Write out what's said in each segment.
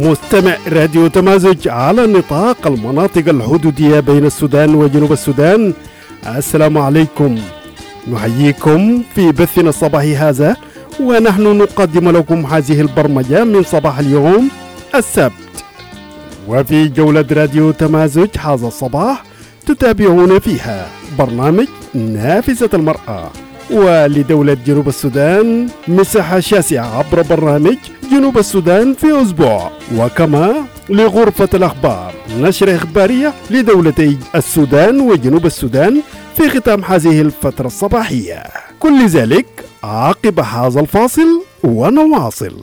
مستمع راديو تمازج على نطاق المناطق الحدودية بين السودان وجنوب السودان، السلام عليكم. نحييكم في بثنا الصباحي هذا، ونحن نقدم لكم هذه البرمجة من صباح اليوم السبت. وفي جولة راديو تمازج هذا الصباح تتابعون فيها برنامج نافذة المرأة، ولدولة جنوب السودان مساحة شاسعة عبر برنامج جنوب السودان في أسبوع، وكما لغرفة الأخبار نشرة إخبارية لدولتي السودان وجنوب السودان في ختام هذه الفترة الصباحية. كل ذلك عقب هذا الفاصل ونواصل.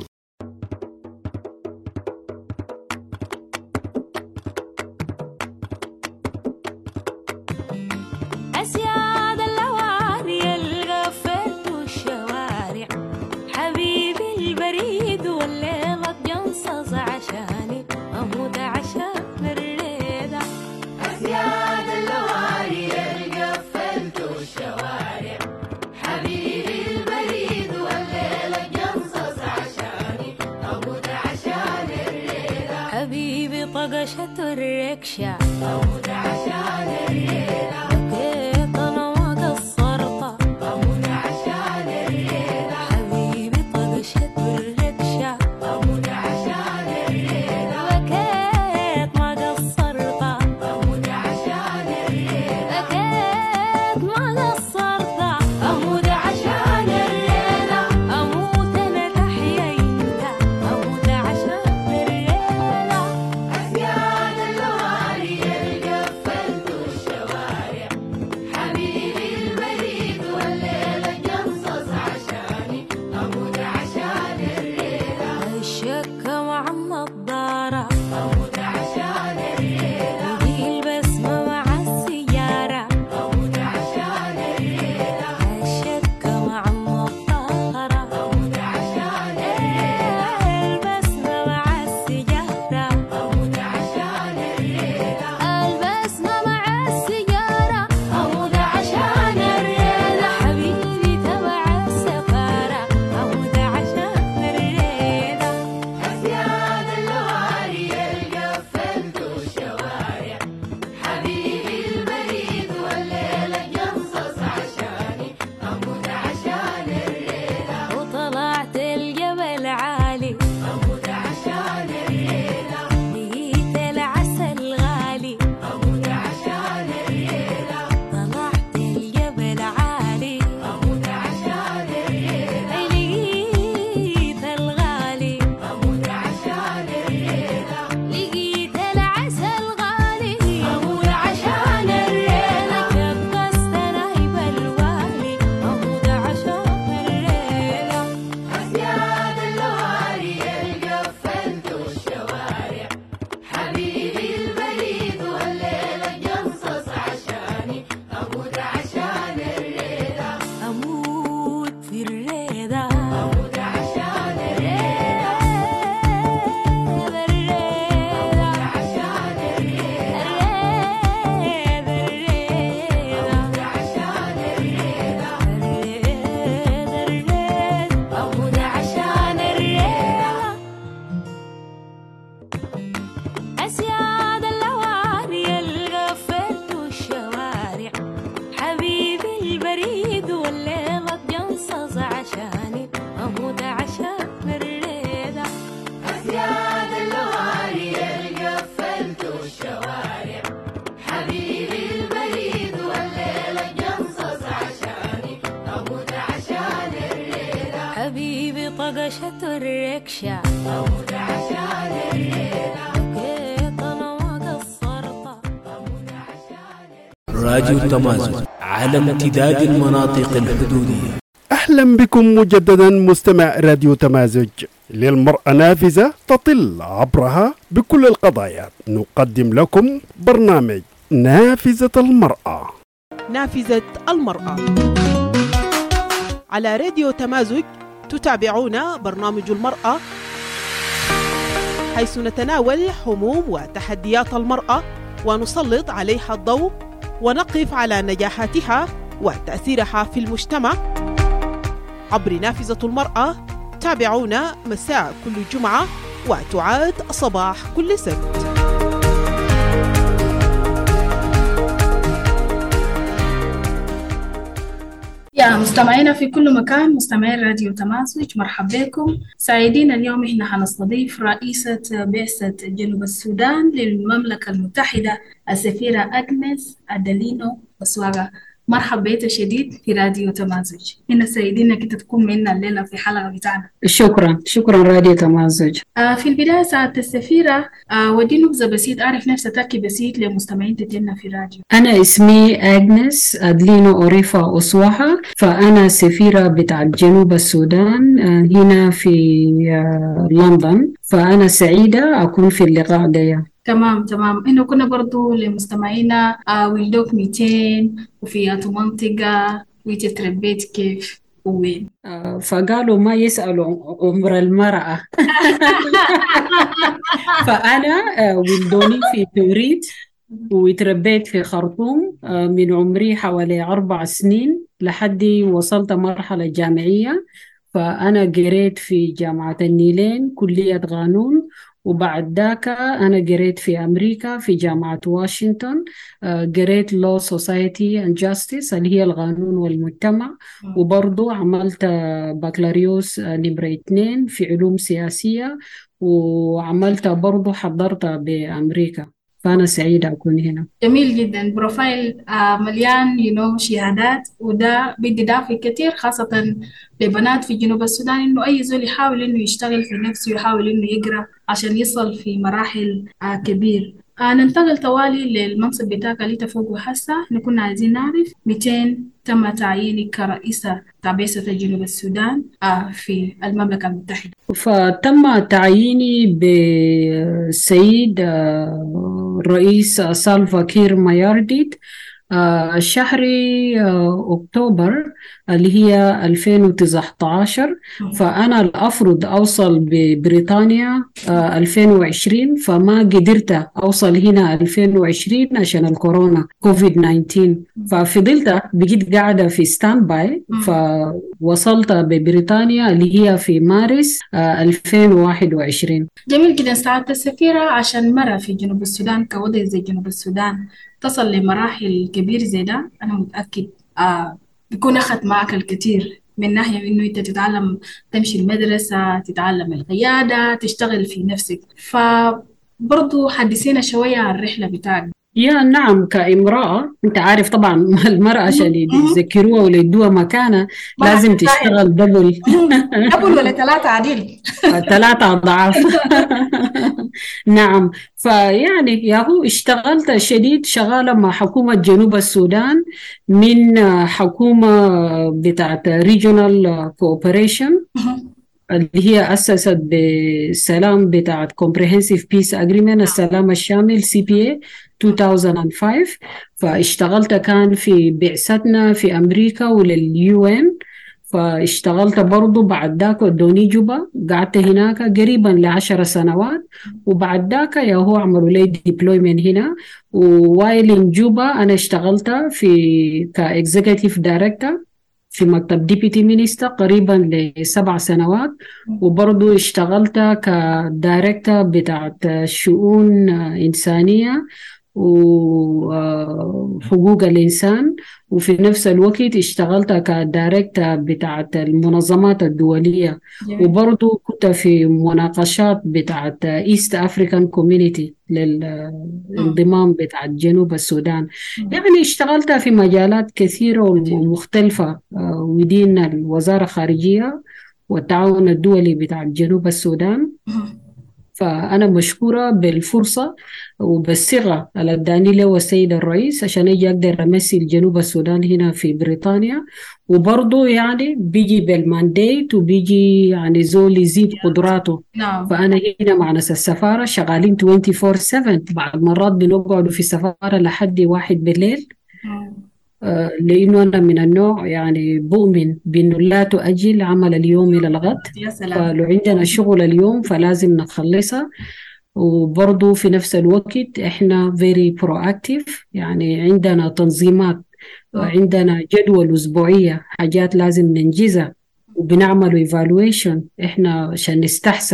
طقشت الركشة أموت عشان الليلة، بكيت أنا ما قصرت أموت عشان الليلة، حبيبي طقشت الركشة أموت عشان الليلة، بكيت ما قصرت أموت عشان الليلة، بكيت ما قصرت أموت عشان الليلة، أموت أنا تحيا أنت أموت عشان الليلة. طقشت الركشة أموت عشان الليلة، بكيت أنا ما قصرت أموت عشان. راديو تمازج على امتداد المناطق الحدودية. أهلا بكم مجددا مستمع راديو تمازج. للمرأة نافذة تطل عبرها بكل القضايا. نقدم لكم برنامج نافذة المرأة. نافذة المرأة على راديو تمازج. تتابعون برنامج المرأة، حيث نتناول هموم وتحديات المرأة ونسلط عليها الضوء ونقف على نجاحاتها وتأثيرها في المجتمع عبر نافذة المرأة. تابعونا مساء كل جمعة وتعاد صباح كل سبت. يا مستمعينا في كل مكان، مستمعين راديو تماسك، مرحبا بكم. سعيدين اليوم احنا حنستضيف رئيسة بعثة جنوب السودان للمملكة المتحدة السفيرة أغنيس أدلينو بسواغا. مرحبا بيك شديد في راديو تمازج. هنا سعيدين انك تكون معنا الليلة في حلقة بتاعنا. شكرا راديو تمازج. في البداية سعادة السفيرة، ودي نبذة بسيط، أعرف نفسك بسيط لمستمعين تتنا في راديو. أنا اسمي أغنيس أدلينو أوريفا أسواها، فأنا سفيرة بتاع جنوب السودان هنا في لندن، فأنا سعيدة أكون في اللقاء ده. تمام. إنه كنا برضو لمستمعينا ولدوك 200 وفي منطقة وتتربيت كيف وين؟ فقالوا ما يسألوا عمر المرأة. فأنا ولدوني في توريد وتربيت في خرطوم من عمري حوالي 4 سنين لحد وصلت مرحلة جامعية. فأنا قريت في جامعة النيلين كلية قانون، وبعد ذاك أنا قريت في أمريكا في جامعة واشنطن، قريت Law Society and Justice اللي هي القانون والمجتمع، وبرضو عملت بكالوريوس نمرة 2 في علوم سياسية، وعملت برضو حضرت بأمريكا. فأنا سعيدة أكون هنا. جميل جدا، بروفايل مليان شهادات، وده بدي دافع كتير خاصة لبنات في جنوب السودان، إنه أي زول يحاول إنه يشتغل في نفسه، يحاول إنه يقرأ عشان يصل في مراحل كبير. ننتقل توالي للمنصب بتاعك اللي تفوقه هسه. نكون عايزين نعرف 200 تم تعيينك كرئيسة بعثة جنوب السودان في المملكة المتحدة. فتم تعييني بالسيد الرئيس سالفا كير مايارديت شهر أكتوبر اللي هي 2019. فأنا الأفرض أوصل ببريطانيا 2020، فما قدرت أوصل هنا 2020 عشان الكورونا كوفيد 19. ففضلت بقيت قاعدة في ستاند باي، فوصلت ببريطانيا اللي هي في مارس 2021. جميل جدا سعادة السفيرة. عشان مرة في جنوب السودان كوضع زي جنوب السودان تصل لمراحل كبير زي ده، أنا متأكد بيكون أخذ معك الكثير من ناحية إنه أنت تتعلم، تمشي المدرسة، تتعلم القيادة، تشتغل في نفسك. فبرضو حدثينا شوية عن الرحلة بتاعك. نعم، كامرأة أنت عارف طبعا المرأة عشان يذكروها ولا يدوها مكانة لازم تشتغل دبل ولا 3 عديل 3 أضعاف. نعم، فيعني ياهو اشتغلت شديد، شغالة مع حكومة جنوب السودان من حكومة بتاعت Regional Cooperation اللي هي أسست بالسلام بتاعت Comprehensive Peace Agreement، السلام الشامل CPA 2005. فاشتغلت كان في بعثتنا في أمريكا وللUN. فاشتغلت برضو بعد ذاك ودوني جوبا، قعدت هناك قريبا ل10 سنوات، وبعد ذاك ياهو عملوا لي deployment هنا. ووايل جوبا أنا اشتغلت في كإكزيكتيف دايركتور في مكتب ديبيتي مينيستر قريبا ل7 سنوات، وبرضو اشتغلت كدايركتور بتاعت شؤون إنسانية وحقوق الإنسان، وفي نفس الوقت اشتغلت كدايركتور بتاعت المنظمات الدولية، وبرضو كنت في مناقشات بتاعت East African Community للانضمام بتاعت جنوب السودان. يعني اشتغلت في مجالات كثيرة ومختلفة ودين الوزارة الخارجية والتعاون الدولي بتاع جنوب السودان. فأنا مشكورة بالفرصة وبالصيغة اللي اداني له السيد الرئيس عشان اجي اقدر امثل جنوب السودان هنا في بريطانيا، وبرضه يعني بيجي بالمانديت وبيجي يعني زول يزيد قدراته. فأنا هنا مع ناس السفارة شغالين 24/7، بعض مرات بنقعدوا في السفارة لحد 1 بالليل. لأنه أنا من النوع يعني بؤمن بأنه لا تؤجل عمل اليوم إلى الغد. فلو عندنا شغل اليوم فلازم نخلصها. وبرضو في نفس الوقت إحنا very proactive، يعني عندنا تنظيمات وعندنا جدول أسبوعية حاجات لازم ننجزها، وبنعمل evaluation إحنا عشان نستحسن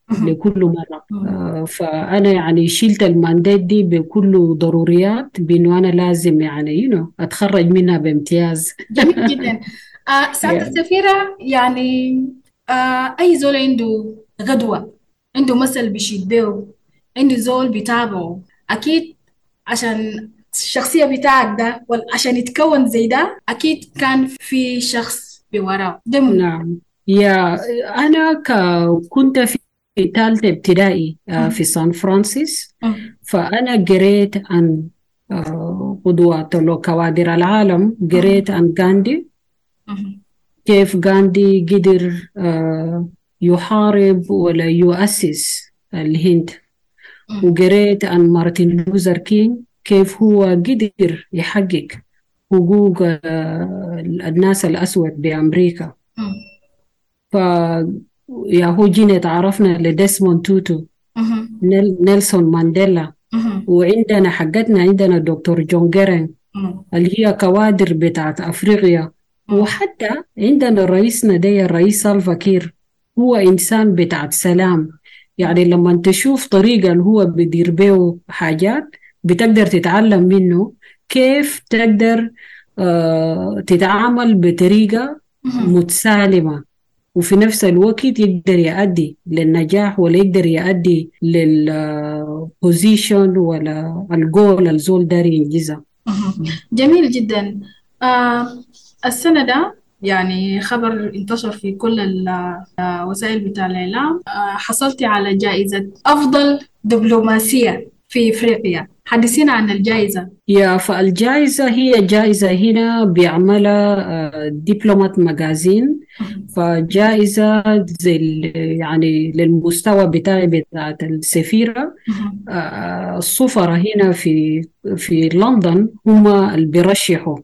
لكل مرة. فأنا يعني شلت المانديت دي بكل ضروريات، بأنه أنا لازم يعني أتخرج منها بامتياز. جميل جدا. سعادة السفيرة، يعني أي زول عنده غدوة، عنده مثل بيشيد بيه، عنده زول بيتابعه، أكيد عشان الشخصية بتاعك ده عشان يتكون زي ده أكيد كان في شخص بوراه ده نعم. أنا كنت في ثالثة ابتدائي في سان فرانسيس. فأنا قريت عن قدوات كوادر العالم، قريت عن غاندي، كيف غاندي قدر يحارب ولا يؤسس الهند. وقريت عن مارتن لوثر كينج، كيف هو قدر يحقق حقوق الناس الأسود بأمريكا. هو جينا تعرفنا لديسموند توتو، نيلسون مانديلا، وعندنا حقتنا عندنا دكتور جون جيرين اللي هي كوادر بتاعت أفريقيا. وحتى عندنا رئيسنا ده الرئيس سالفا كير، هو إنسان بتاعت سلام. يعني لما تشوف طريقة اللي هو بيدير بيه حاجات بتقدر تتعلم منه كيف تقدر تتعامل بطريقة متسالمة، وفي نفس الوقت يقدر يؤدي للنجاح ولا يقدر يؤدي للبوزيشن ولا الجول الزول داري ينجزها. جميل جدا. السنة ده يعني خبر انتشر في كل الوسائل بتاع الإعلام، حصلتي على جائزة أفضل دبلوماسية في إفريقيا. حدثينا عن الجائزة. فالجائزة هي جائزة هنا بيعملها دبلومات مجازين، فجائزة زي يعني للمستوى بتاعت السفيرة. السفراء هنا في لندن هم اللي بيرشحوا،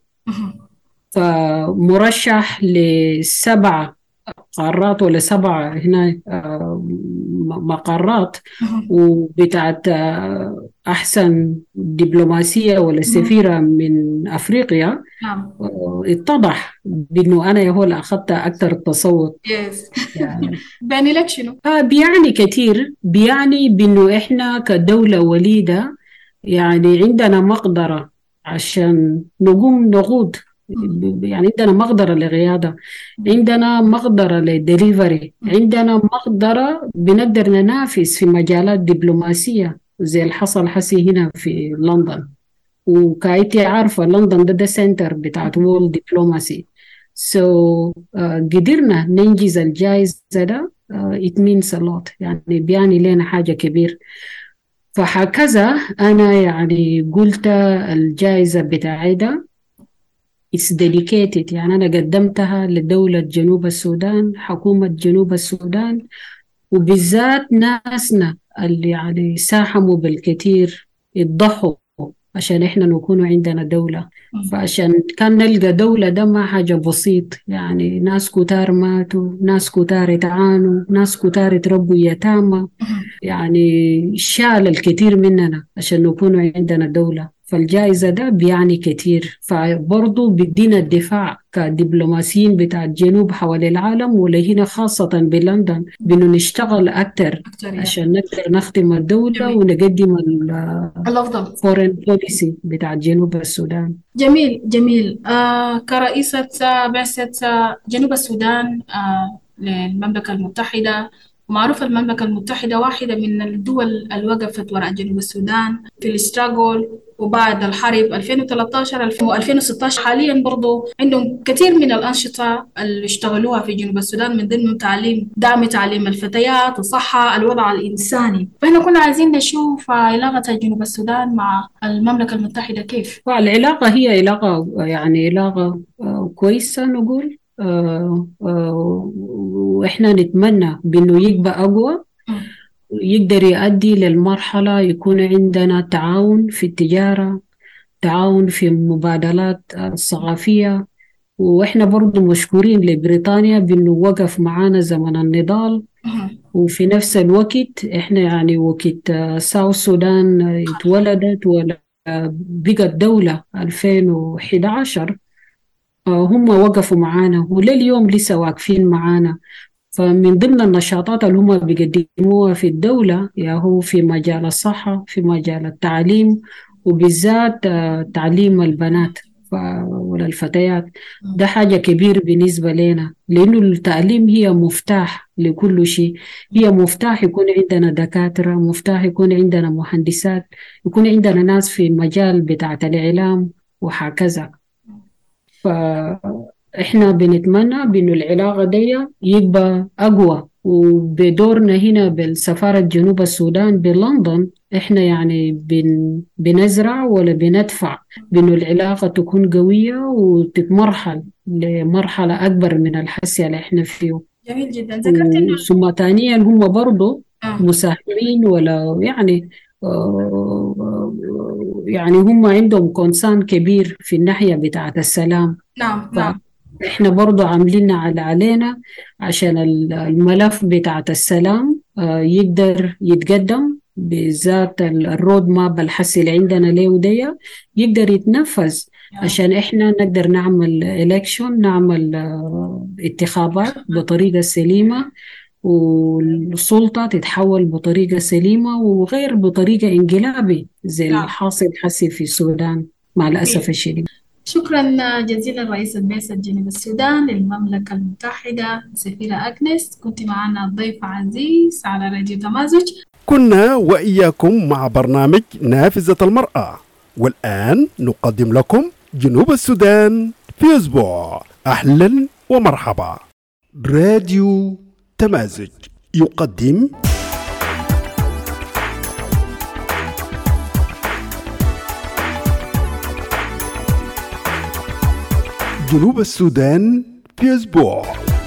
فمرشح ل7 قارات ولا 7 هنا مقرات، وبتاعت أحسن دبلوماسية ولا سفيرة من أفريقيا. اتضح بأنه أنا هو اللي أخذت أكثر التصوت. يعني بيعني لك شنو؟ بيعني كثير، بيعني بأنه إحنا كدولة وليدة يعني عندنا مقدرة عشان نقوم نقود. يعني عندنا مقدرة للقيادة، عندنا مقدرة للدليفري، عندنا مقدرة بنقدر ننافس في مجالات دبلوماسية زي اللي حصل حسي هنا في لندن. وكايتي عارفة لندن ده سنتر بتاعت وول دبلوماسي. قدرنا ننجز الجائزة ده. it means a lot، يعني بيعني لنا حاجة كبير. فهكذا أنا يعني قلت الجائزة بتاعي ده it's dedicated، يعني أنا قدمتها لدولة جنوب السودان، حكومة جنوب السودان، وبالذات ناسنا اللي يعني ساهموا بالكثير يضحوا عشان إحنا نكون عندنا دولة. فعشان كان نلقى دولة ده ما حاجة بسيط، يعني ناس كتار ماتوا، ناس كتار اتعانوا، ناس كتار تربوا يتامى، يعني شال الكثير مننا عشان نكون عندنا دولة. فالجائزة ده بيعني كتير، فبرضو بدينا الدفاع كدبلوماسيين بتاع الجنوب حول العالم ولهنا خاصة بلندن بأنه نشتغل أكتر عشان نقدر نخدم الدولة ونقدم الأفضل فورين بوليسي بتاع جنوب السودان. جميل جميل. كرئيسة بعثة جنوب السودان للمملكة المتحدة، معروف المملكة المتحدة واحدة من الدول اللي وقفت وراء جنوب السودان في الاستراغول وبعد الحرب 2013 و2016. حاليا برضو عندهم كثير من الأنشطة اللي اشتغلوها في جنوب السودان، من ضمنهم دعم تعليم الفتيات، الصحة، الوضع الإنساني. فإحنا كنا عايزين نشوف علاقة جنوب السودان مع المملكة المتحدة كيف. العلاقة هي علاقة يعني علاقة كويسة نقول. وإحنا نتمنى بأنه يبقى أقوى، يقدر يؤدي للمرحلة يكون عندنا تعاون في التجارة، تعاون في المبادلات الثقافية. وإحنا برضو مشكورين لبريطانيا بأنه وقف معانا زمن النضال. وفي نفس الوقت إحنا يعني وقت ساوث السودان اتولدت ولا بقت دولة 2011 هم وقفوا معانا ولليوم لسه واقفين معانا. فمن ضمن النشاطات اللي هم بيقدموها في الدولة هو في مجال الصحة، في مجال التعليم، وبالذات تعليم البنات ولا الفتيات. ده حاجة كبير بالنسبة لنا، لأنه التعليم هي مفتاح لكل شيء. هي مفتاح يكون عندنا دكاترة، مفتاح يكون عندنا مهندسات، يكون عندنا ناس في المجال بتاعة الإعلام وهكذا. فإحنا بنتمنى بأنه العلاقة دي يبقى أقوى، وبدورنا هنا بالسفارة جنوب السودان بلندن إحنا يعني بنزرع ولا بندفع بأنه العلاقة تكون قوية وتتمرحل لمرحلة أكبر من الحسي اللي إحنا فيه. جميل جدا. ذكرت إنه ثم ثانيا هم برضو مساهمين ولا يعني هم عندهم كونسان كبير في الناحية بتاعة السلام. نعم نعم. احنا برضو عاملين علينا عشان الملف بتاعة السلام يقدر يتقدم، بالذات الرود ماب الحسي اللي عندنا ليه دي يقدر يتنفذ، عشان احنا نقدر نعمل إلكشن، نعمل انتخابات بطريقة سليمة، والسلطة تتحول بطريقة سليمة وغير بطريقة انقلابي زي الحاصل حسي في السودان مع الأسف الشديد. شكرا جزيلا رئيس بعثة جنوب السودان للمملكة المتحدة سفيرة أغنس، كنت معنا ضيف عزيز على راديو تمازج. كنا وإياكم مع برنامج نافذة المرأة، والآن نقدم لكم جنوب السودان في أسبوع. أهلا ومرحبا. راديو تمازج يقدم جنوب السودان في أسبوع.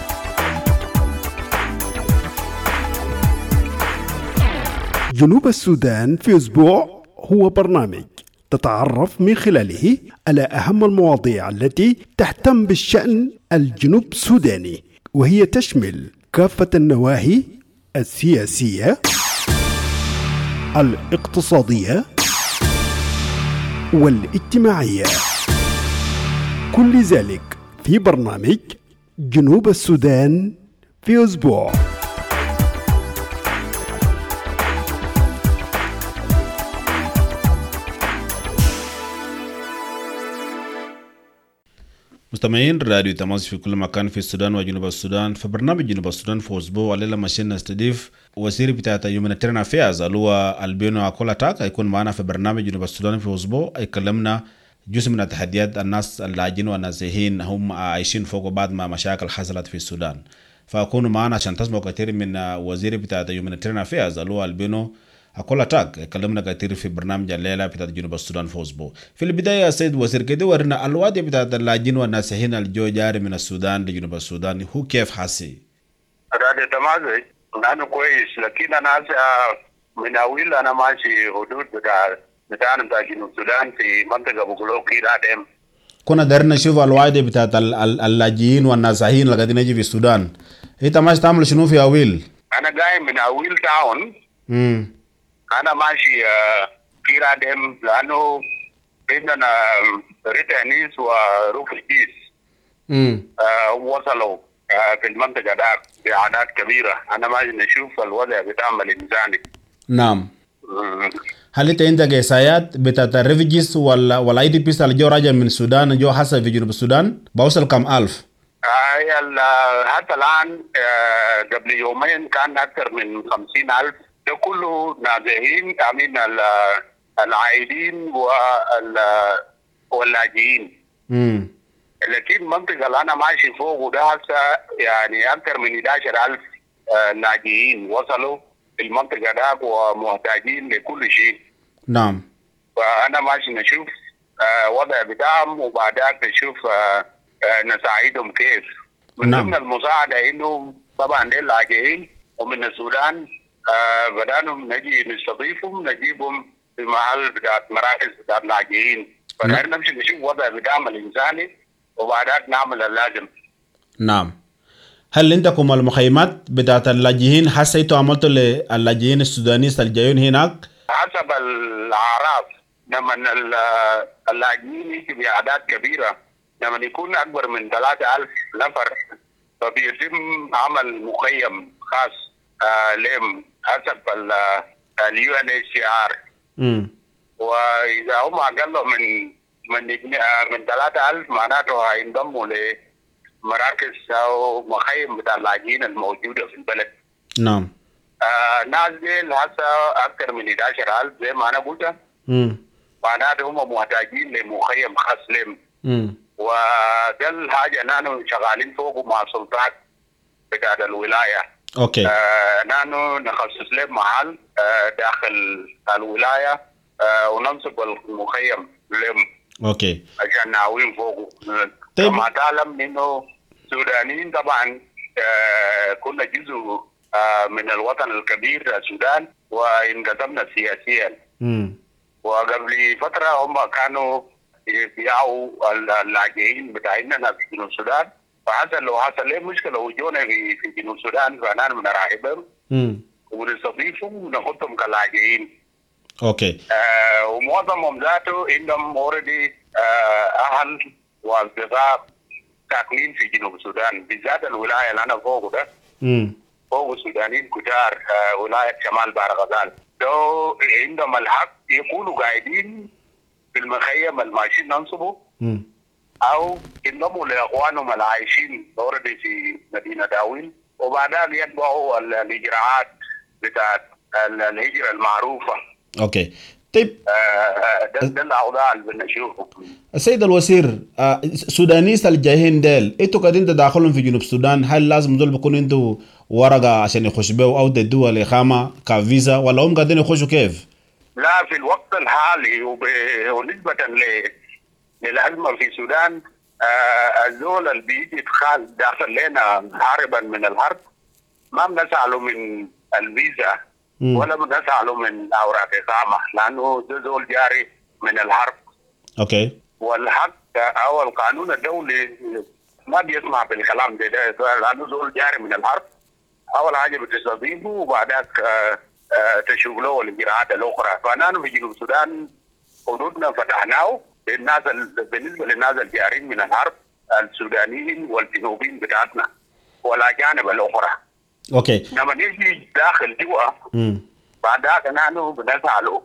جنوب السودان في أسبوع هو برنامج تتعرف من خلاله على أهم المواضيع التي تهتم بالشأن الجنوب السوداني، وهي تشمل كافة النواحي السياسية، الاقتصادية، والاجتماعية. كل ذلك في برنامج جنوب السودان في أسبوع. مستمعين راديو تماس في كل مكان في السودان وجنوب السودان. في برنامج جنوب السودان في أسبوع الليلة ماشيين نستضيف وزير بتاعة Humanitarian Affairs اللي هو البينو أكولا تاك، هيكون معنا في برنامج جنوب السودان في أسبوع. يكلمنا جزء من التحديات الناس اللاجئين والنازحين هم عايشين فوق بعض ما مشاكل حصلت في السودان، فأكونوا معنا عشان تسمعوا كثير من وزير بتاعة Humanitarian Affairs اللي هو البينو أقول لك يكلمنا كثير في برنامج الليلة بتاع جنوب السودان في أسبوع. في البداية يا سيد وزير كده ورنا الوضع بتاع اللاجئين والنازحين الجو جاري من السودان لجنوب السودان هو كيف حاسي؟ راديو تمازج أنا كويس، لكن أنا من أول أنا ماشي حدود بتاع جنوب السودان في منطقة بقولوكي رادم. كنا دارنا نشوف الوضع بتاع اللاجئين والنازحين اللي قاعدين يجي في السودان. أنت ماشي تعمل شنو في أويل؟ أنا جاي من أويل تاون. أنا ماشي في رادم لأنه عندنا ريتانيس وروفيجيز وصلوا في المنطقة ده بأعداد كبيرة. أنا ماشي نشوف الوضع بتاعهم الإنساني. نعم. هل أنت عندك إحصائيات بتاعت الريفيجيز ولا أي دي بيس اللي جو راجع من السودان جو حصل في جنوب السودان بوصل كم ألف؟ حتى الآن قبل يومين كان أكثر من 50,000. ده كله نازحين من العائدين واللاجئين. لكن المنطقة اللي أنا ماشي فوق ده هسه يعني أكثر من 11,000 لاجئين وصلوا المنطقة ده ومحتاجين لكل شيء. نعم. فأنا ماشي نشوف وضع بتاعهم وبعدها نشوف نساعدهم كيف. من ضمن المساعدة إنه طبعا دي اللاجئين ومن السودان بدأنا نجي نستضيفهم نجيبهم في محل بتاعت مراكز بتاعت لاجئين. فنحن نمشي نشوف وضع بتاعهم الإنساني وبعدها نعمل اللازم. نعم. هل عندكم المخيمات بتاعت اللاجئين حسيتوا عملتوا للاجئين السودانيين الجايين هناك؟ حسب الأعراف لما اللاجئين يجي بأعداد كبيرة، لما يكون أكبر من 3,000 نفر فبيتم عمل مخيم خاص لهم حسب UNHCR. واذا هم اقل من 3000 معناته هينضموا لمراكز او مخيم بتاع اللاجئين الموجوده في البلد. نعم. ناس ديل هسه اكثر من 11000 زي ما انا قلت. معناته هم محتاجين لمخيم خاص لهم. وده الحاجه نحن شغالين فوقه مع السلطات بتاع الولايه. اوكي. نحن نخصص لهم محل داخل الولايه وننصب المخيم لهم. اوكي. عشان نعوين فوقه. طيب. كما تعلم انه السودانيين طبعا كنا جزء من الوطن الكبير السودان وانقسمنا سياسيا. وقبل فتره هم كانوا يبيعوا اللاجئين بتاعنا في جنوب السودان، لو حصل لهم مشكله وجونا في جنوب السودان فانا بنراقبهم ونستضيفهم وناخذهم كلاجئين. اوكي. ومعظمهم ذاته عندهم اوريدي اهل واصدقاء ساكنين في جنوب السودان، بالذات الولايه اللي انا فوقه ده. فوق السودانيين كتار ولايه شمال بحر غزال. لو عندهم الحق يكونوا قاعدين في المخيم الماشيين ننصبه او ينضموا لاخوانهم العايشين اوريدي في مدينه داوين، وبعدها يتبعوا الاجراءات بتاعت الهجره المعروفه. اوكي. طيب ده الاوضاع اللي بنشوفه. السيد الوزير، سودانيس الجايين ديل انتوا قاعدين تدخلهم في جنوب السودان، هل لازم دول بيكونوا انتوا ورقه عشان يخشوا بيه او تدوا الاقامه كفيزا ولا هم قاعدين يخشوا كيف؟ لا، في الوقت الحالي ونسبه للازمه في السودان الزول اللي بيجي يدخل داخل لنا هاربا من الحرب ما بنسأله من الفيزا ولا بنسأله من اوراق اقامه، لانه ده زول جاري من الحرب. اوكي. والحق او القانون الدولي ما بيسمع بالكلام ده لانه زول جاري من الحرب. اول حاجه بتستضيفه وبعدك تشوف له الاجراءات الاخرى. فنحن في جنوب السودان حدودنا فتحناه بالنسبه للناس الجارين من الحرب السودانيين والجنوبيين بتاعتنا والاجانب الاخرى. اوكي. لما نيجي داخل جوا بعدها نحن بنساله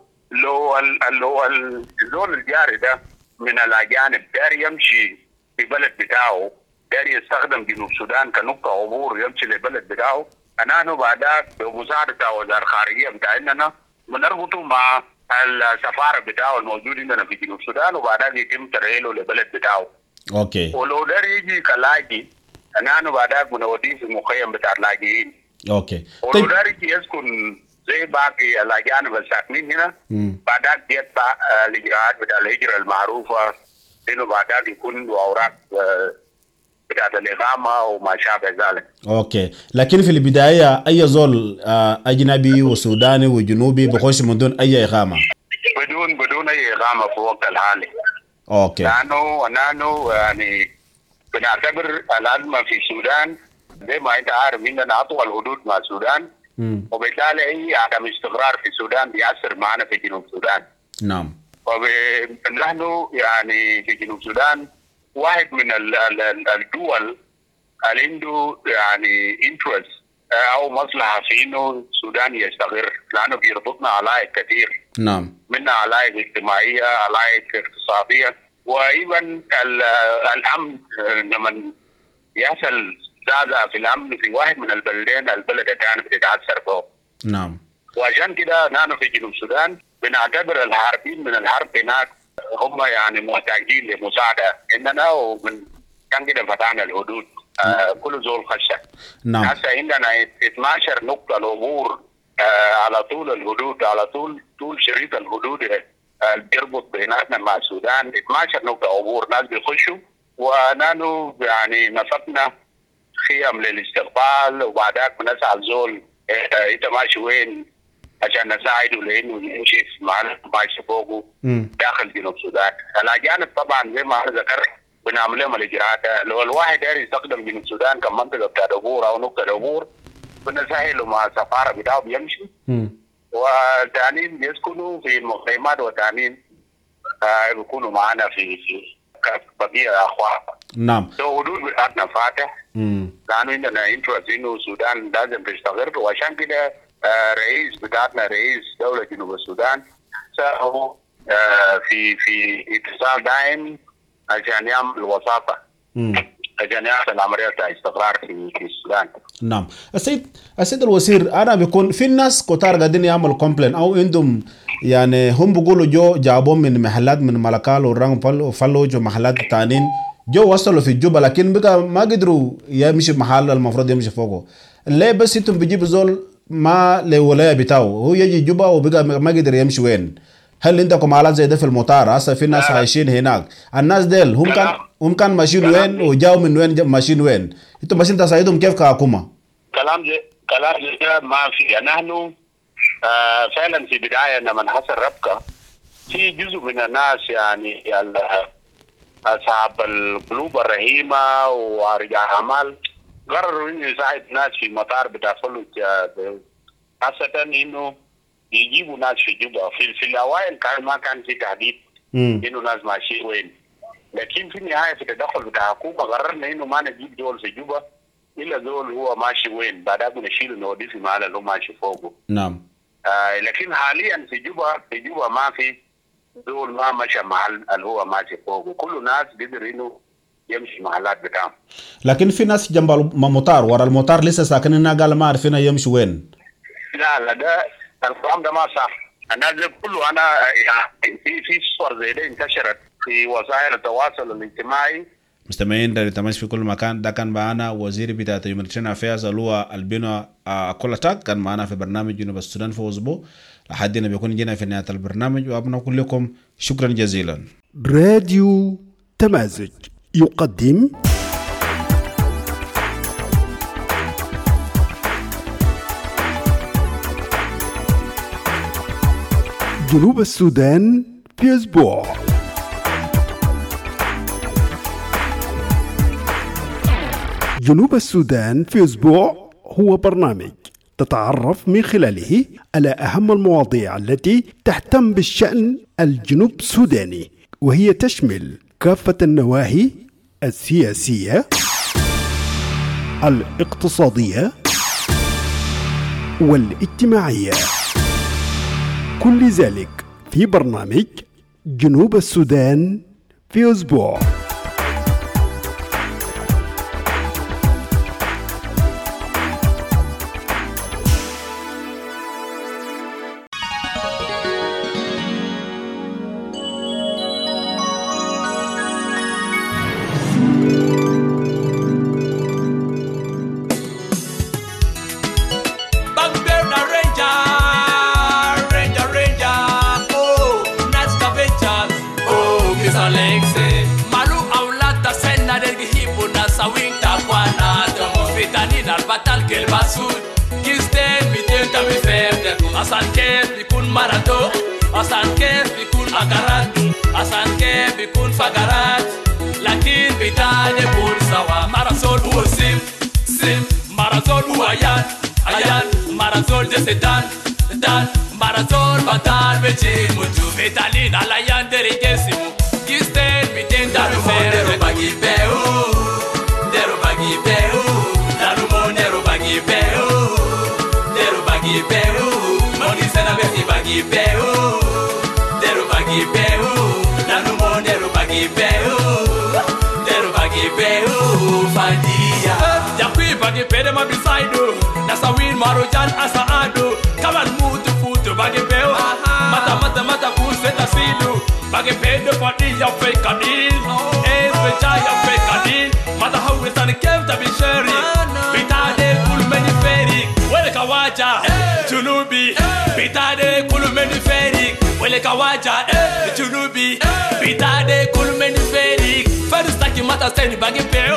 لو الزول الجاري ده من الاجانب داري يمشي في بلد بتاعه، داري يستخدم جنوب السودان كنقطه عبور يمشي للبلد بتاعه، نحن بعدها بمساعده وزاره الخارجيه بتاعنا بنربطه مع السفاره بتاعه الموجود عندنا في جنوب السودان، وبعدها يتم ترحيله للبلد بتاعه. اوكي. ولو داري يجي كلاجئ نحن بعدها بنوديه في المخيم بتاع اللاجئين. اوكي. ولو داري يجي يسكن زي باقي الاجانب الساكنين هنا بعدها يتبع الاجراءات بتاع الهجره المعروفه، انه بعدها يكون اوراق بتاعت الاقامه وما شابه ذلك. اوكي. لكن في البدايه اي زول اجنبي وسوداني وجنوبي بخش من دون اي اقامه؟ بدون اي اقامه في الوقت الحالي. اوكي. لانه يعني بنعتبر الازمه في السودان زي ما انت عارف عندنا اطول حدود مع السودان، وبالتالي اي عدم استقرار في السودان بيأثر معنا في جنوب السودان. نعم. ونحن يعني في جنوب السودان واحد من الدول اللي عنده يعني انترست او مصلحه في انه السودان يستقر، لانه بيربطنا علائق كثير. نعم. منها علائق اجتماعيه، علائق اقتصاديه، وايضا الامن. لما يحصل زعزعه في الامن في واحد من البلدين البلد الثاني بتتاثر به. نعم. وعشان كده نحن في جنوب السودان بنعتبر الهاربين من الحرب هناك هم يعني محتاجين لمساعده اننا، ومن كان كده فتحنا الحدود كل زول خشه. نعم. هسه عندنا 12 نقطه العبور على طول الحدود، على طول شريط الحدود اللي بيربط بيناتنا مع السودان. 12 نقطه عبور ناس بيخشوا، ونحن يعني نصبنا خيم للاستقبال، وبعدها بنسال زول انت ماشي وين عشان نساعده لانه يمشي معنا ماشي فوقه داخل جنوب السودان. الاجانب طبعا زي ما انا ذكرت بنعمل لهم الاجراءات. لو الواحد داير يستخدم جنوب السودان كمنطقه بتاع عبور او نقطه عبور بنسهله مع السفاره بتاعه بيمشي، والتانيين بيسكنوا في المخيمات، والتانيين بيكونوا معنا في كبقية أخوان. نعم. حدود بتاعتنا فاتح. لأنه عندنا انترست إنه السودان لازم تستقر، وعشان كده رئيس بتاعتنا رئيس دولة جنوب السودان هو في اتصال دائم عشان يعمل وساطة عشان يحصل عملية استقرار في السودان. نعم. السيد الوزير، أنا بيكون في الناس كتار قاعدين يعمل كومبلين أو عندهم يعني هم بيقولوا جابوا من محلات من ملكال ورانج وفلوج ومحلات تانين وصلوا في الجوبة، لكن بقى ما قدروا يمشي محل المفروض يمشي فوقه. ليه بس انتم بيجيبوا زول ما لولاية بتاعه هو يجي جوبة وبقى ما قدر يمشي وين؟ هل عندكم حالات زي ده في المطار؟ هسه في ناس عايشين هناك، الناس ديل هم كان ماشيين وين وجاوا من وين ماشيين وين؟ انتم ماشيين تساعدهم كيف كحكومة؟ كلام زي ما في. نحن فعلا في بداية لما حصل ربكة في جزء من الناس يعني أصحاب القلوب الرحيمة ورجال أعمال قرروا إنه يساعد ناس في المطار بتاع فلوج، خاصة إنه يجيبوا ناس في جوبا. في الأوائل ما كان في تحديد إنه ناس ماشي وين، لكن في النهاية في التدخل بتاع الحكومة قررنا إنه ما نجيب دول في جوبا إلا دول هو ماشي وين، بعدها بنشيل نوديه في محل اللي هو ماشي فوقه. نعم. لكن حاليا في جوبا ما في دول ما مشى محل اللي هو ماشي فوقه، كل الناس قدر إنه يمشي محلات بتاعهم. لكن في ناس جنب المطار ورا المطار لسه ساكنين قال ما عارفين يمشي وين. لا ده الكلام ده ما صح. الناس كله أنا يعني في صور زي ده انتشرت في وسائل التواصل الاجتماعي. مستمعين ده تماش في كل مكان. ده كان معنا وزير بتاع Humanitarian Affairs اللي هو البينو أكولا تاك، كان معنا في برنامج جنوب السودان في أسبوع لحدنا بيكون جينا في نهاية البرنامج، وأبنا أقول لكم شكرا جزيلا. راديو تمازج يقدم جنوب السودان في أسبوع. جنوب السودان في أسبوع هو برنامج تتعرف من خلاله على أهم المواضيع التي تهتم بالشأن الجنوب السوداني، وهي تشمل كافة النواحي السياسية، الاقتصادية والاجتماعية، كل ذلك في برنامج جنوب السودان في أسبوع. Asan kef bikun marato, asan kef bikun agarat, asan kef bikun fagarat, lakin bitane bul sawa. Marasol huwa sim, marasol huwa ayan, marasol jese dan, marasol batal bejin mutu. Betalin alayan derigesimu, kisten biten daru fer. Dero bagi beu, dero bagi beu, daru mo dero bagi beu, dero bagi beu. Bagi peu, dero bagi peu, nanu mo dero bagi peu, dero bagi peu, fadia. Jakui bagi peu de ma bisaido, nasa win marujan asa ado, kaman mutu futu bagi peu, mata kuseta silu, bagi peu de pati ya fake adil, especha ya fake adil, mata hawisan kem tabi sheri, bitade kulmeni feri, wele kawaja, junubi. Bitade kulumeni ferik, wele kawaja junubi. Bitade kulumeni ferik, first taki mata seni bagi peu.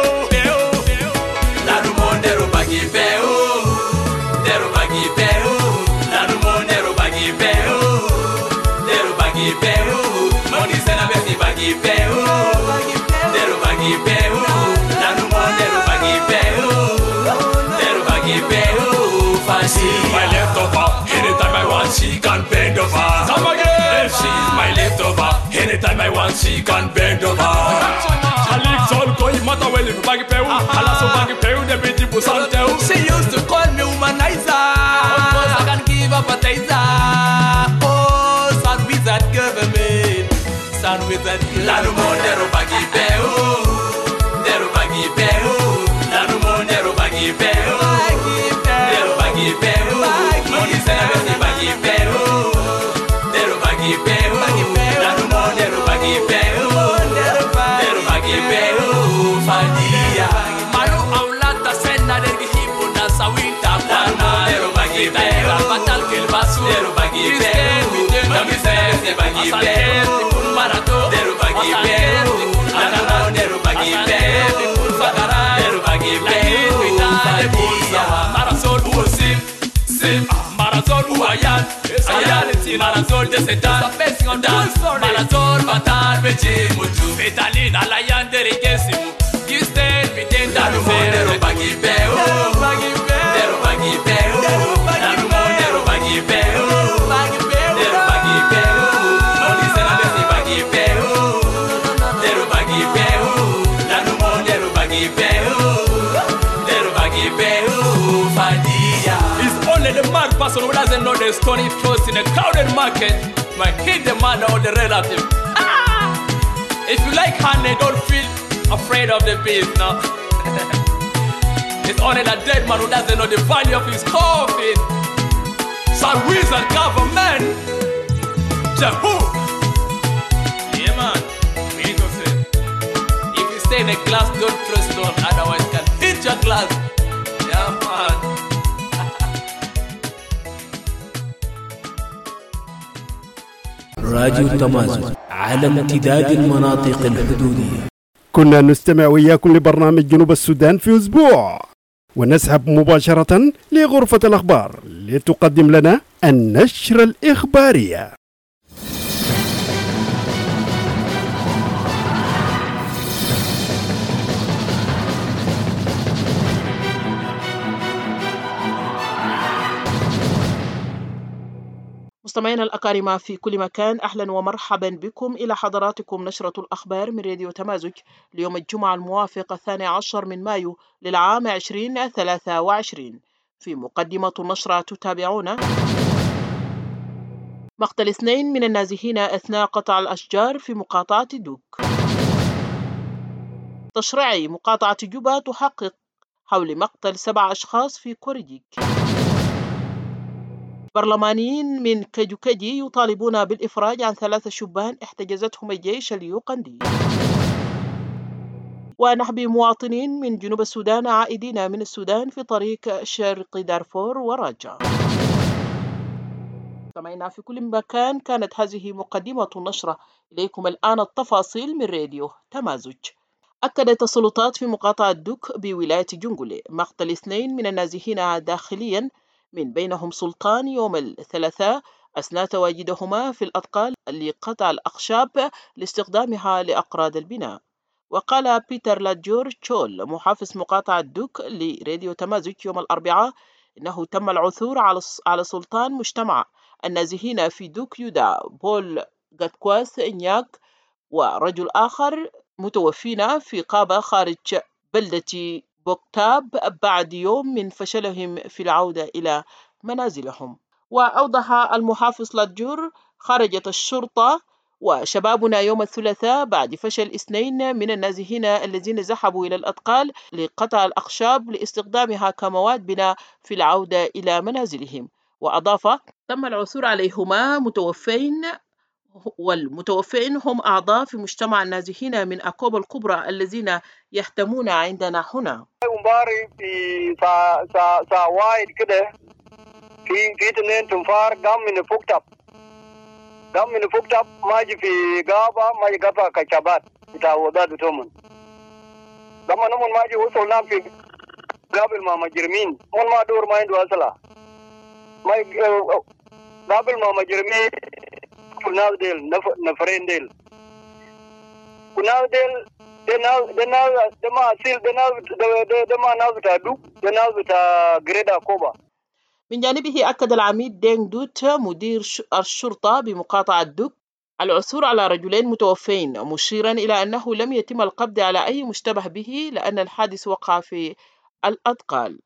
Nanu mondero bagi peu, dero bagi peu. Nanu mondero bagi peu, dero bagi peu. Moni sena besi bagi peu, dero bagi peu. Nanu mondero bagi peu, dero bagi peu. Fancy my leftover. She can bend over. If she's my leftover, Anytime I want, she can bend over. Alex all going matter well if bag pay. Alaso bag pay the bitty busante. She used to call me womanizer. Of course I can give up a taser. Oh, son wizard government. Son wizard. Lanu mo dero bagi pay. Dero bagi pay. Lanu mo dero bagi pay. Dero bagi pay. Money say bagi pay. Dero bagi pay. Lanu mo dero bagi pay. Fania Maru aulata sena dergi hibu na sawita Dano dero bagi peo Batal kilbasu dero bagi peo Nami se bagi peo Tikun marato dero bagi peo Dano dero bagi peo Tikun fagara dero bagi peo Fania Marasol uosim Sim Marasol uayan Ayaliti Marasol desetan Marasol batal beji mutu Vitalin alayan derigesimu Gistel biten danu dero bagi peo Dero bagi peo Danu dero bagi peo Dero bagi peo Noli sena besi bagi peo Dero bagi peo Danu dero bagi peo Dero bagi peo Fania. It's only the mad person who doesn't know the stony clothes in a crowded market might hit the man or the relative. If you like honey, don't feel afraid of the beast, no. It's only the dead man who doesn't know the value of his coffin. Some wizard government. Jehu. Yeah, man. We go say. If you stay in a glass, don't throw stone, otherwise you can hit your glass. Yeah, man. راديو تمازن على امتداد المناطق الحدودية. كنا نستمع وإياكم لبرنامج جنوب السودان في أسبوع، ونسحب مباشرة لغرفة الأخبار لتقدم لنا النشرة الإخبارية. مستمعينا الأكارم في كل مكان، أهلا ومرحبا بكم إلى حضراتكم نشرة الأخبار من راديو تمازج ليوم الجمعة الموافق 12 من مايو للعام 2023. في مقدمة النشرة تتابعون مقتل 2 من النازحين أثناء قطع الأشجار في مقاطعة دوك. تشريعي مقاطعة جوبا تحقق حول مقتل 7 أشخاص في كوريجيك. برلمانيين من كجوكجي يطالبون بالإفراج عن 3 شبان احتجزتهم الجيش اليوغندي. ونحب مواطنين من جنوب السودان عائدين من السودان في طريق شرق دارفور وراجع. سمعنا في كل مكان. كانت هذه مقدمة النشرة، إليكم الآن التفاصيل من راديو تمازج. أكدت السلطات في مقاطعة دوك بولاية جنجولي مقتل 2 من النازحين داخليا، من بينهم سلطان يوم الثلاثاء أثناء تواجدهما في الأطقال لقطع الأخشاب لاستخدامها لأقراض البناء. وقال بيتر لادجور تشول محافظ مقاطعة دوك لراديو تمازج يوم الأربعاء إنه تم العثور على سلطان مجتمع النازحين في دوك يودا بول غاتكواس إنياك ورجل آخر متوفين في غابة خارج بلدة بوكتاب بعد يوم من فشلهم في العودة إلى منازلهم. وأوضح المحافظ لادجور: خرجت الشرطة وشبابنا يوم الثلاثاء بعد فشل 2 من النازحين الذين ذهبوا إلى الأطقال لقطع الأخشاب لاستخدامها كمواد بناء في العودة إلى منازلهم. وأضاف: تم العثور عليهما متوفين، والمتوفين هم أعضاء في مجتمع النازحين من أكوبا الكبرى الذين يهتمون عندنا هنا. مباري في سا وايد كده في 2 تنفار قام من فوكتاب ماجي في غابة ماجي غابة كشابات بتاع وداد تومن. لما نمون ماجي وصلنا في قابل ما مجرمين من ما دور ما عنده أصلا ما قابل ما مجرمين كناز ديل نفرين ديل كناز ديل دما أصيل دما ناس بتاع دوك ناس بتاع غريدا كوبا. من جانبه أكد العميد دينغ دوت مدير الشرطة بمقاطعة دوك العثور على رجلين متوفين، مشيرا إلى أنه لم يتم القبض على أي مشتبه به لأن الحادث وقع في الأدقال.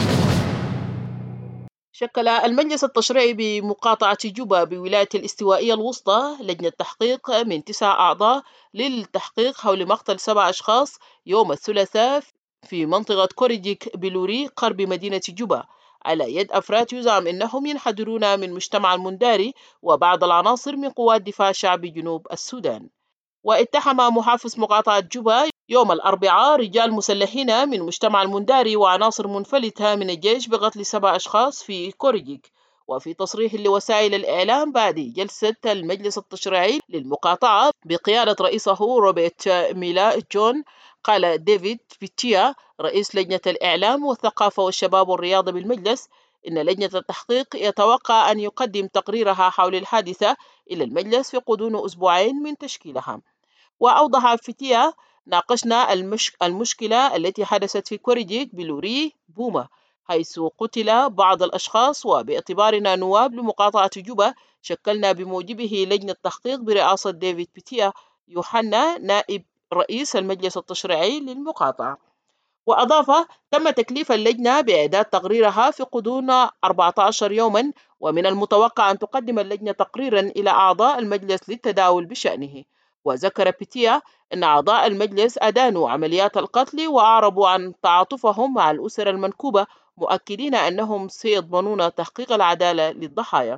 شكل المجلس التشريعي بمقاطعة جوبا بولاية الاستوائية الوسطى لجنة تحقيق من 9 أعضاء للتحقيق حول مقتل 7 أشخاص يوم الثلاثاء في منطقة كوريجيك بلوري قرب مدينة جوبا على يد أفراد يزعم أنهم ينحدرون من مجتمع المنداري وبعض العناصر من قوات دفاع الشعب جنوب السودان. واتهم محافظ مقاطعة جوبا يوم الأربعاء رجال مسلحين من مجتمع المنداري وعناصر منفلتة من الجيش بقتل 7 أشخاص في كوريجيك. وفي تصريح لوسائل الإعلام بعد جلسة المجلس التشريعي للمقاطعة بقيادة رئيسه روبرت ميلا جون، قال ديفيد بيتيا رئيس لجنة الإعلام والثقافة والشباب والرياضة بالمجلس إن لجنة التحقيق يتوقع أن يقدم تقريرها حول الحادثة إلى المجلس في غضون أسبوعين من تشكيلها. وأوضح فتيا ناقشنا المشكلة التي حدثت في كوريجيك بلوري بوما حيث قتل بعض الأشخاص، وباعتبارنا نواب لمقاطعة جوبا شكلنا بموجبه لجنة تحقيق برئاسة ديفيد بيتيا يوحنا نائب رئيس المجلس التشريعي للمقاطعة. وأضاف تم تكليف اللجنة بإعداد تقريرها في غضون 14 يوما، ومن المتوقع أن تقدم اللجنة تقريرا إلى أعضاء المجلس للتداول بشأنه. وذكر بيتيا أن أعضاء المجلس أدانوا عمليات القتل وأعربوا عن تعاطفهم مع الأسر المنكوبة، مؤكدين أنهم سيضمنون تحقيق العدالة للضحايا.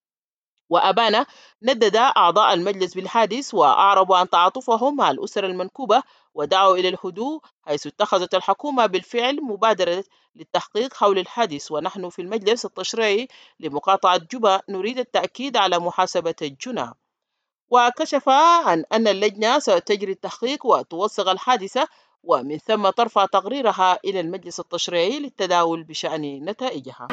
وأبان ندد أعضاء المجلس بالحادث وأعربوا عن تعاطفهم مع الأسر المنكوبة ودعوا إلى الهدوء، حيث اتخذت الحكومة بالفعل مبادرة للتحقيق حول الحادث. ونحن في المجلس التشريعي لمقاطعة جوبا نريد التأكيد على محاسبة الجنى. وكشف عن أن اللجنة ستجري التحقيق وتوثق الحادثة ومن ثم ترفع تقريرها إلى المجلس التشريعي للتداول بشأن نتائجها.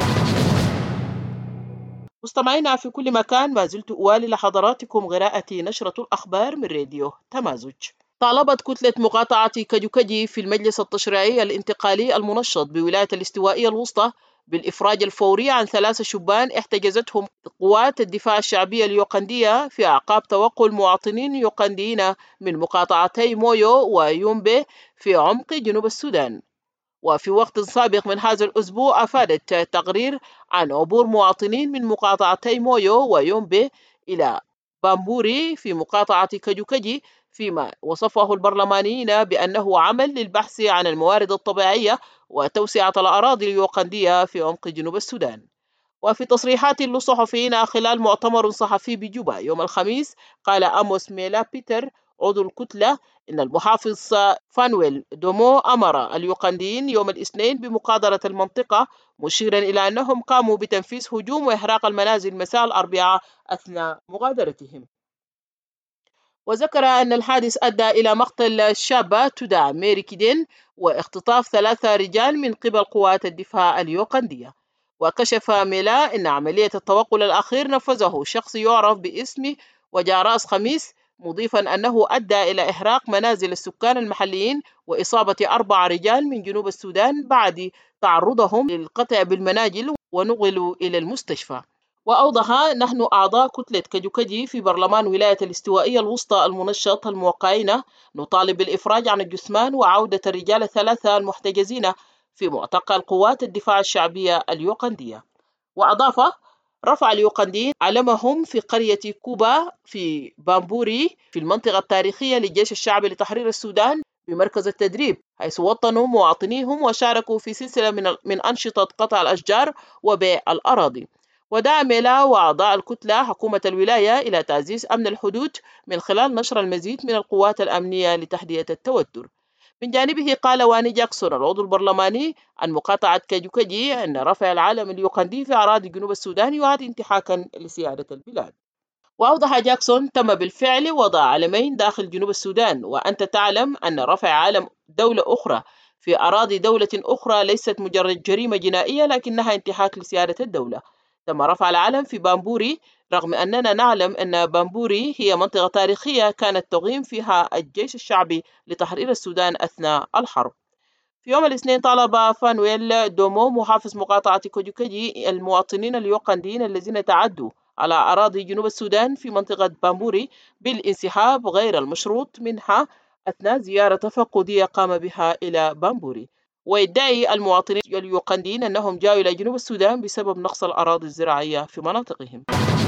مستمعينا في كل مكان، ما زلت أوالي لحضراتكم قراءة نشرة الأخبار من راديو تمازج. طالبت كتلة مقاطعة كجوكجي في المجلس التشريعي الانتقالي المنشط بولاية الاستوائية الوسطى بالإفراج الفوري عن 3 شبان احتجزتهم قوات الدفاع الشعبية اليوغندية في أعقاب توقل مواطنين يوغنديين من مقاطعتي مويو ويومبي في عمق جنوب السودان. وفي وقت سابق من هذا الأسبوع أفادت تقرير عن عبور مواطنين من مقاطعتي مويو ويومبي إلى بامبوري في مقاطعة كجوكجي، فيما وصفه البرلمانيين بأنه عمل للبحث عن الموارد الطبيعية وتوسعة الأراضي اليوغندية في عمق جنوب السودان. وفي تصريحات للصحفيين خلال مؤتمر صحفي بجوبا يوم الخميس، قال أموس ميلا بيتر عضو الكتلة إن المحافظ فانويل دومو أمر اليوغنديين يوم الاثنين بمغادرة المنطقة، مشيرا إلى أنهم قاموا بتنفيذ هجوم وإحراق المنازل مساء الأربعاء أثناء مغادرتهم. وذكر أن الحادث أدى إلى مقتل الشابة تدعى ميري كيدين واختطاف 3 رجال من قبل قوات الدفاع اليوغندية. وكشف ميلا أن عملية التوقل الأخير نفذه شخص يعرف باسم وجاراس خميس، مضيفا أنه أدى إلى إحراق منازل السكان المحليين وإصابة 4 رجال من جنوب السودان بعد تعرضهم للقطع بالمناجل ونقلوا إلى المستشفى. وأوضح نحن أعضاء كتلة كجوكجي في برلمان ولاية الاستوائية الوسطى المنشط الموقعين نطالب بالإفراج عن الجثمان وعودة الرجال 3 المحتجزين في معتقل قوات الدفاع الشعبية اليوغندية. وأضاف رفع اليوغنديين علمهم في قرية كوبا في بامبوري في المنطقة التاريخية للجيش الشعبي لتحرير السودان بمركز التدريب، حيث وطنوا مواطنيهم وشاركوا في سلسلة من أنشطة قطع الأشجار وبيع الأراضي. ودعا ميلا وأعضاء الكتلة حكومة الولاية إلى تعزيز أمن الحدود من خلال نشر المزيد من القوات الأمنية لتهدئة التوتر. من جانبه قال واني جاكسون العضو البرلماني عن مقاطعة كجوكجي أن رفع العلم اليوغندي في أراضي جنوب السودان يعد انتهاكا لسيادة البلاد. وأوضح جاكسون تم بالفعل وضع علمين داخل جنوب السودان، وأنت تعلم أن رفع علم دولة أخرى في أراضي دولة أخرى ليست مجرد جريمة جنائية لكنها انتهاك لسيادة الدولة. تم رفع العلم في بامبوري رغم أننا نعلم أن بامبوري هي منطقة تاريخية كانت تقيم فيها الجيش الشعبي لتحرير السودان أثناء الحرب. في يوم الاثنين طالب فانويل دومو محافظ مقاطعة كوجوكجي المواطنين اليوغنديين الذين تعدوا على أراضي جنوب السودان في منطقة بامبوري بالانسحاب غير المشروط منها أثناء زيارة تفقدية قام بها إلى بامبوري. ويدعي المواطنين اليوقنديين أنهم جاءوا إلى جنوب السودان بسبب نقص الأراضي الزراعية في مناطقهم.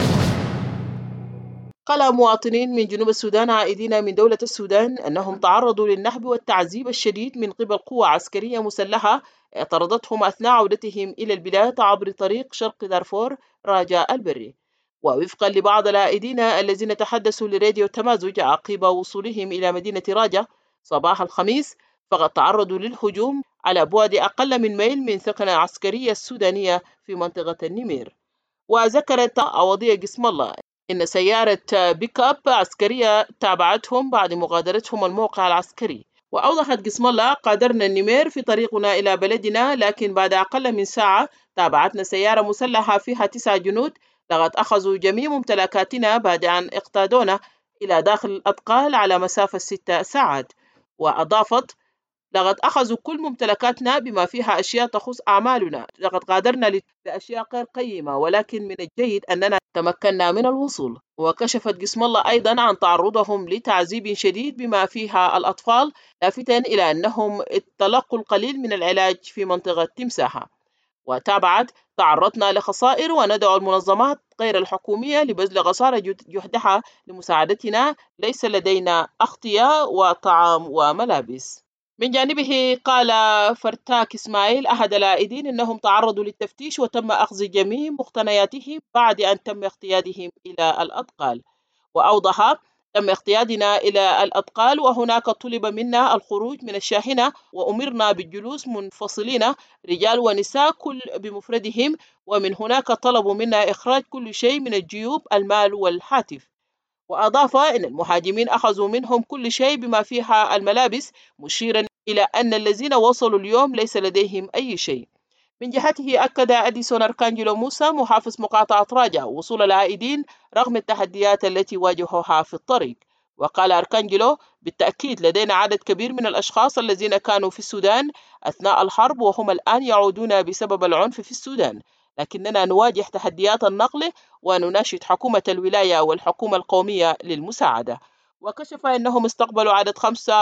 قال مواطنين من جنوب السودان عائدين من دولة السودان أنهم تعرضوا للنهب والتعذيب الشديد من قبل قوى عسكرية مسلحة اعترضتهم أثناء عودتهم إلى البلاد عبر طريق شرق دارفور راجاء البري. ووفقا لبعض العائدين الذين تحدثوا لراديو تمازج عقب وصولهم إلى مدينة راجا صباح الخميس، فقد تعرضوا للهجوم على بعد أقل من ميل من ثكنة عسكرية السودانية في منطقة النمير. وذكرت عوضية قسم الله إن سيارة بيك أب عسكرية تابعتهم بعد مغادرتهم الموقع العسكري. وأوضحت قسم الله: قادرنا النمير في طريقنا إلى بلدنا، لكن بعد أقل من ساعة تابعتنا سيارة مسلحة فيها 9 جنود، لقد أخذوا جميع ممتلكاتنا بعد أن اقتادونا إلى داخل الأدقال على مسافة 6 ساعات. وأضافت: لقد أخذوا كل ممتلكاتنا بما فيها أشياء تخص أعمالنا، لقد غادرنا لأشياء غير قيمة، ولكن من الجيد أننا تمكنا من الوصول. وكشفت قسم الله أيضا عن تعرضهم لتعذيب شديد بما فيها الأطفال، لافتا إلى أنهم تلقوا القليل من العلاج في منطقة تمساحة. وتابعت: تعرضنا لخسائر وندعو المنظمات غير الحكومية لبذل قصارى جهدها لمساعدتنا، ليس لدينا أغطية وطعام وملابس. من جانبه قال فرتاك إسماعيل أحد العائدين أنهم تعرضوا للتفتيش وتم أخذ جميع مقتنياتهم بعد أن تم اقتيادهم إلى الأدقال. وأوضح: تم اقتيادنا إلى الأدقال وهناك طلب منا الخروج من الشاحنة وأمرنا بالجلوس منفصلين رجال ونساء كل بمفردهم، ومن هناك طلبوا منا إخراج كل شيء من الجيوب المال والهاتف. وأضاف إن المهاجمين أخذوا منهم كل شيء بما فيها الملابس، مشيرا إلى أن الذين وصلوا اليوم ليس لديهم أي شيء. من جهته أكد أديسون أركانجلو موسى محافظ مقاطعة راجا وصول العائدين رغم التحديات التي واجهوها في الطريق. وقال أركانجلو: بالتأكيد لدينا عدد كبير من الأشخاص الذين كانوا في السودان أثناء الحرب وهم الآن يعودون بسبب العنف في السودان، لكننا نواجه تحديات النقل ونناشد حكومة الولاية والحكومة القومية للمساعدة. وكشف أنهم استقبلوا عدد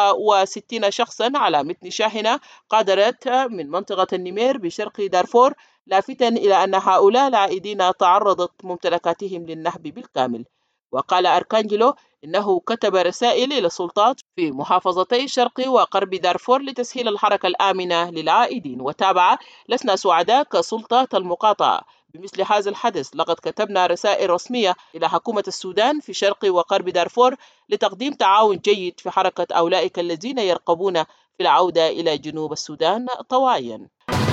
65 شخصا على متن شاحنة قادرت من منطقة النمير بشرق دارفور، لافتا إلى أن هؤلاء العائدين تعرضت ممتلكاتهم للنهب بالكامل. وقال أركانجلو إنه كتب رسائل إلى السلطات في محافظتي شرق وغرب دارفور لتسهيل الحركة الآمنة للعائدين. وتابع: لسنا سعداء كسلطة المقاطعة بمثل هذا الحدث، لقد كتبنا رسائل رسمية إلى حكومة السودان في شرق وغرب دارفور لتقديم تعاون جيد في حركة أولئك الذين يرقبون في العودة إلى جنوب السودان طوعيا.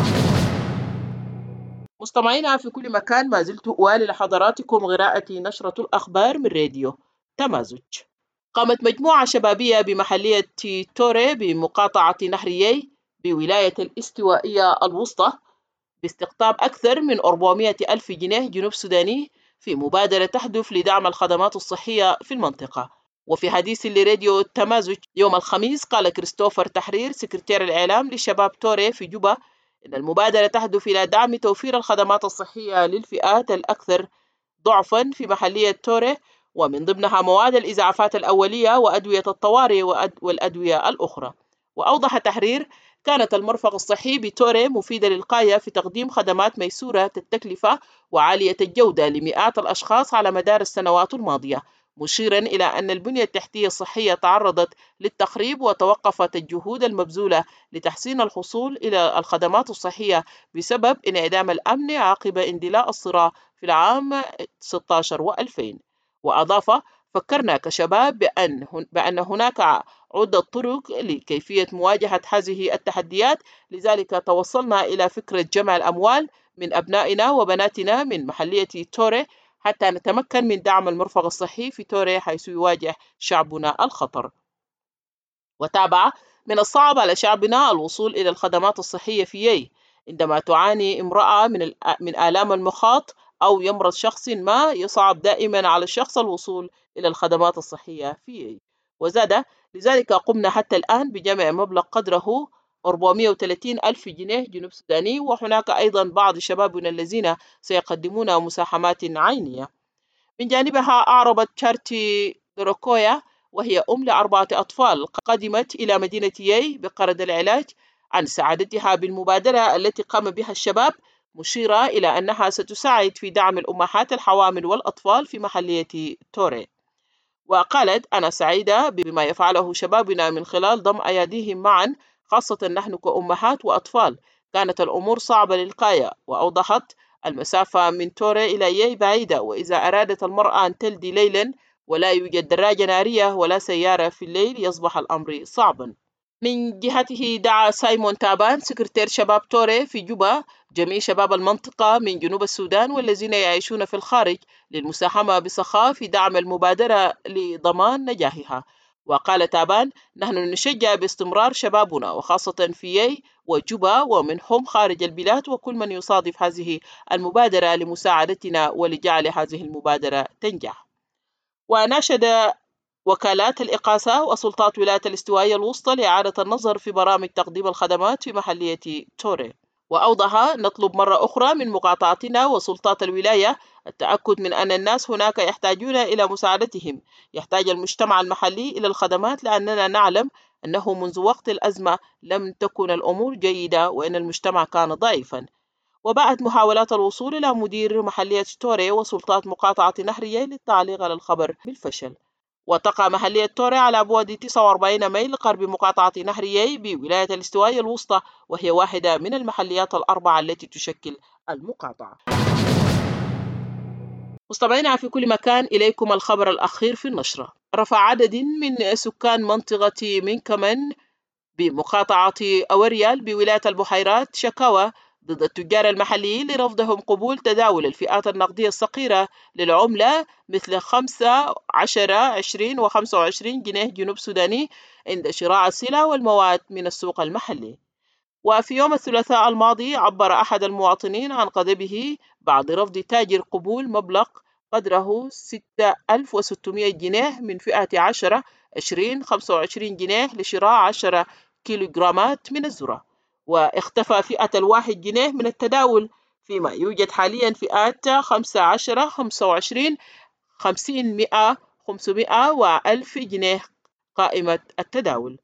مستمعينا في كل مكان، ما زلت أوالي لحضراتكم قراءة نشرة الأخبار من راديو تمازج. قامت مجموعة شبابية بمحلية توري بمقاطعة نهريي بولاية الاستوائية الوسطى باستقطاب أكثر من 400 ألف جنيه جنوب سوداني في مبادرة تهدف لدعم الخدمات الصحية في المنطقة. وفي حديث لراديو تمازج يوم الخميس، قال كريستوفر تحرير سكرتير الإعلام لشباب توري في جوبا إن المبادرة تهدف إلى دعم توفير الخدمات الصحية للفئات الأكثر ضعفا في محلية توري، ومن ضمنها مواد الإسعافات الأولية وأدوية الطوارئ والأدوية الأخرى. وأوضح تحرير: كانت المرفق الصحي بتوري مفيدة للغاية في تقديم خدمات ميسورة التكلفة وعالية الجودة لمئات الأشخاص على مدار السنوات الماضية، مشيرا إلى أن البنية التحتية الصحية تعرضت للتخريب وتوقفت الجهود المبذولة لتحسين الحصول إلى الخدمات الصحية بسبب انعدام الأمن عقب اندلاع الصراع في العام 16 و2000. وأضاف: فكرنا كشباب بأن هناك عدة طرق لكيفية مواجهة هذه التحديات، لذلك توصلنا إلى فكرة جمع الأموال من أبنائنا وبناتنا من محلية توري حتى نتمكن من دعم المرفق الصحي في توري حيث يواجه شعبنا الخطر. وتابع: من الصعب على شعبنا الوصول إلى الخدمات الصحية في يي عندما تعاني امرأة من آلام المخاط أو يمرض شخص ما، يصعب دائما على الشخص الوصول إلى الخدمات الصحية في يي. وزاد: لذلك قمنا حتى الآن بجمع مبلغ قدره 430 ألف جنيه جنوب سوداني، وهناك أيضا بعض شبابنا الذين سيقدمون مساهمات عينية. من جانبها أعربت تشارتي دوروكويا وهي ل4 أطفال قدمت إلى مدينة يي بقرد العلاج عن سعادتها بالمبادرة التي قام بها الشباب، مشيرة إلى أنها ستساعد في دعم الأمهات الحوامل والأطفال في محلية توري. وقالت: أنا سعيدة بما يفعله شبابنا من خلال ضم أيديهم معا، خاصة نحن كأمهات وأطفال. كانت الأمور صعبة للغاية. وأوضحت: المسافة من توري إلى يي بعيدة، وإذا أرادت المرأة أن تلدي ليلا ولا يوجد دراجة نارية ولا سيارة في الليل يصبح الأمر صعبا. من جهته دعا سايمون تابان سكرتير شباب توري في جوبا جميع شباب المنطقة من جنوب السودان والذين يعيشون في الخارج للمساهمة بسخاء في دعم المبادرة لضمان نجاحها. وقال تابان: نحن نشجع باستمرار شبابنا وخاصة في يي وجوبا ومنهم خارج البلاد وكل من يصادف هذه المبادرة لمساعدتنا ولجعل هذه المبادرة تنجح. وناشد وكالات الإقاصة وسلطات ولاية الاستوائية الوسطى لإعادة النظر في برامج تقديم الخدمات في محلية توري. وأوضح: نطلب مرة أخرى من مقاطعتنا وسلطات الولاية التأكد من أن الناس هناك يحتاجون إلى مساعدتهم. يحتاج المجتمع المحلي إلى الخدمات لأننا نعلم أنه منذ وقت الأزمة لم تكن الأمور جيدة وأن المجتمع كان ضعيفا. وبعد محاولات الوصول إلى مدير محلية توري وسلطات مقاطعة نهر يي للتعليق على الخبر بالفشل. وتقع محلية توري على بعد 49 ميل قرب مقاطعة نهر يي بولاية الاستوائية الوسطى، وهي واحدة من المحليات الأربعة التي تشكل المقاطعة. مستمعينا في كل مكان، إليكم الخبر الأخير في النشرة. رفع عدد من سكان منطقة منكمن بمقاطعة أوريال بولاية البحيرات شكاوى ضد التجار المحليين لرفضهم قبول تداول الفئات النقدية الصغيرة للعملة مثل 5 10 20 و 25 جنيه جنوب سوداني عند شراء السلع والمواد من السوق المحلي. وفي يوم الثلاثاء الماضي عبر أحد المواطنين عن غضبه بعد رفض تاجر قبول مبلغ قدره 6600 جنيه من فئة 10 20 25 جنيه لشراء 10 كيلوغرامات من الذرة، واختفى فئة 1 جنيه من التداول، فيما يوجد حاليا فئات 15 25 50 100 500 و1000 جنيه قائمة التداول.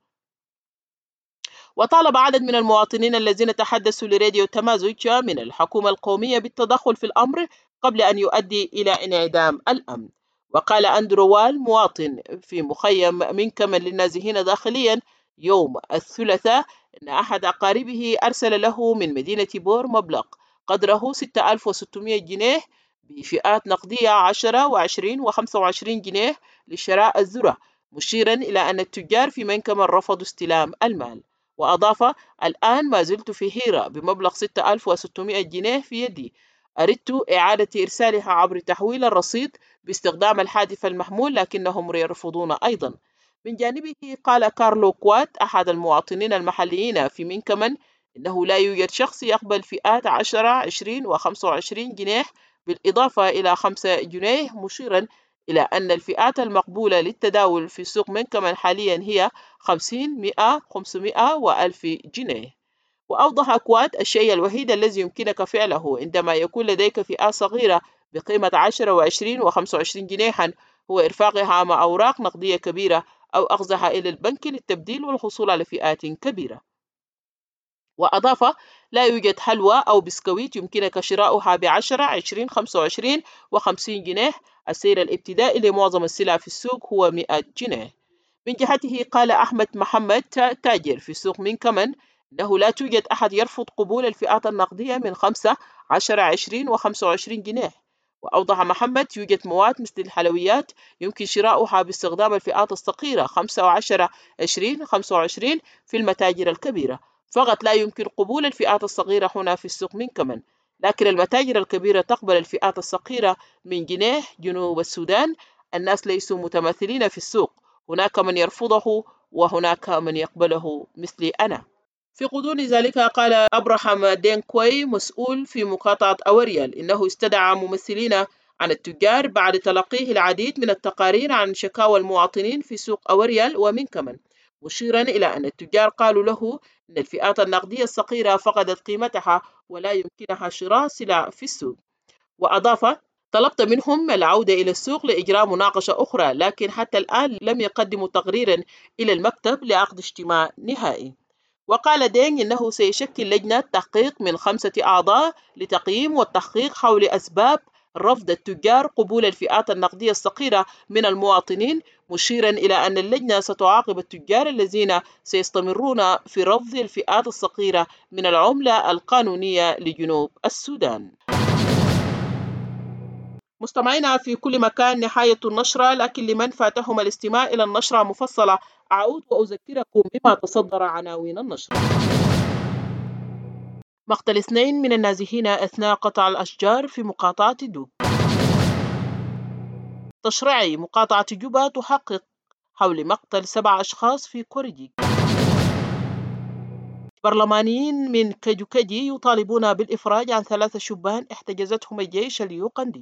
وطالب عدد من المواطنين الذين تحدثوا لراديو تمازج من الحكومة القومية بالتدخل في الأمر قبل أن يؤدي إلى انعدام الأمن. وقال أندرو وال مواطن في مخيم منكمن للنازحين داخليا يوم الثلاثاء أن أحد أقاربه أرسل له من مدينة بور مبلغ قدره 6600 جنيه بفئات نقدية 10 و20 و25 جنيه لشراء الذرة، مشيرا إلى أن التجار في منكمن رفضوا استلام المال. وأضاف: الآن ما زلت في هيرة بمبلغ 6600 جنيه في يدي، أردت إعادة إرسالها عبر تحويل الرصيد باستخدام الهاتف المحمول لكنهم يرفضون أيضا. من جانبه قال كارلو كوات أحد المواطنين المحليين في منكمن إنه لا يوجد شخص يقبل فئات 10 20 و 25 جنيه بالإضافة إلى 5 جنيه، مشيرا إلى أن الفئات المقبولة للتداول في سوق منكمن حاليا هي 50 100 500 و1000 جنيه. وأوضح كوات: الشيء الوحيد الذي يمكنك فعله عندما يكون لديك فئة صغيرة بقيمة 10 و20 و25 جنيها هو إرفاقها مع أوراق نقدية كبيرة أو أخذها إلى البنك للتبديل والحصول على فئات كبيرة. وأضاف: لا يوجد حلوى أو بسكويت يمكنك شراؤها ب10 20 25 و50 جنيه، السعر الابتدائي لمعظم السلع في السوق هو 100 جنيه. من جهته قال أحمد محمد تاجر في سوق منكمن إنه لا توجد أحد يرفض قبول الفئات النقدية من 5 10 20 و25 جنيه. وأوضح محمد: يوجد مواد مثل الحلويات يمكن شراؤها باستخدام الفئات الصغيرة 5 و10 20 25 في المتاجر الكبيرة، فقط لا يمكن قبول الفئات الصغيرة هنا في السوق منكمن، لكن المتاجر الكبيرة تقبل الفئات الصغيرة من جنيه جنوب السودان. الناس ليسوا متماثلين في السوق، هناك من يرفضه وهناك من يقبله مثلي أنا. في غضون ذلك قال أبراهام دينكوي مسؤول في مقاطعة أوريال إنه استدعى ممثلين عن التجار بعد تلقيه العديد من التقارير عن شكاوى المواطنين في سوق أوريال ومنكمن، مشيرا إلى أن التجار قالوا له أن الفئات النقدية الصغيرة فقدت قيمتها ولا يمكنها شراء سلع في السوق. وأضاف: طلبت منهم العودة إلى السوق لإجراء مناقشة أخرى، لكن حتى الآن لم يقدموا تقريرا إلى المكتب لعقد اجتماع نهائي. وقال دينغ إنه سيشكل لجنة تحقيق من 5 أعضاء لتقييم والتحقيق حول أسباب رفض التجار قبول الفئات النقدية الصغيرة من المواطنين، مشيرا إلى أن اللجنة ستعاقب التجار الذين سيستمرون في رفض الفئات الصغيرة من العملة القانونية لجنوب السودان. مستمعينا في كل مكان، نهاية النشرة، لكن لمن فاتهم الاستماع إلى النشرة مفصلة أعود وأذكركم بما تصدر عناوين النشرة. مقتل 2 من النازحين أثناء قطع الأشجار في مقاطعة دوك. تشريعي مقاطعة جوبا تحقق حول مقتل 7 أشخاص في كوريجيك. برلمانيين من كجوكجي يطالبون بالإفراج عن 3 شبان احتجزتهم الجيش اليوغندي.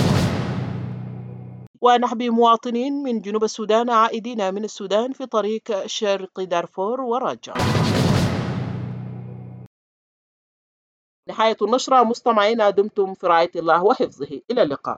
ونحبي مواطنين من جنوب السودان عائدين من السودان في طريق شرق دارفور وراجع. نهاية النشرة. مستمعينا دمتم في رعاية الله وحفظه، إلى اللقاء.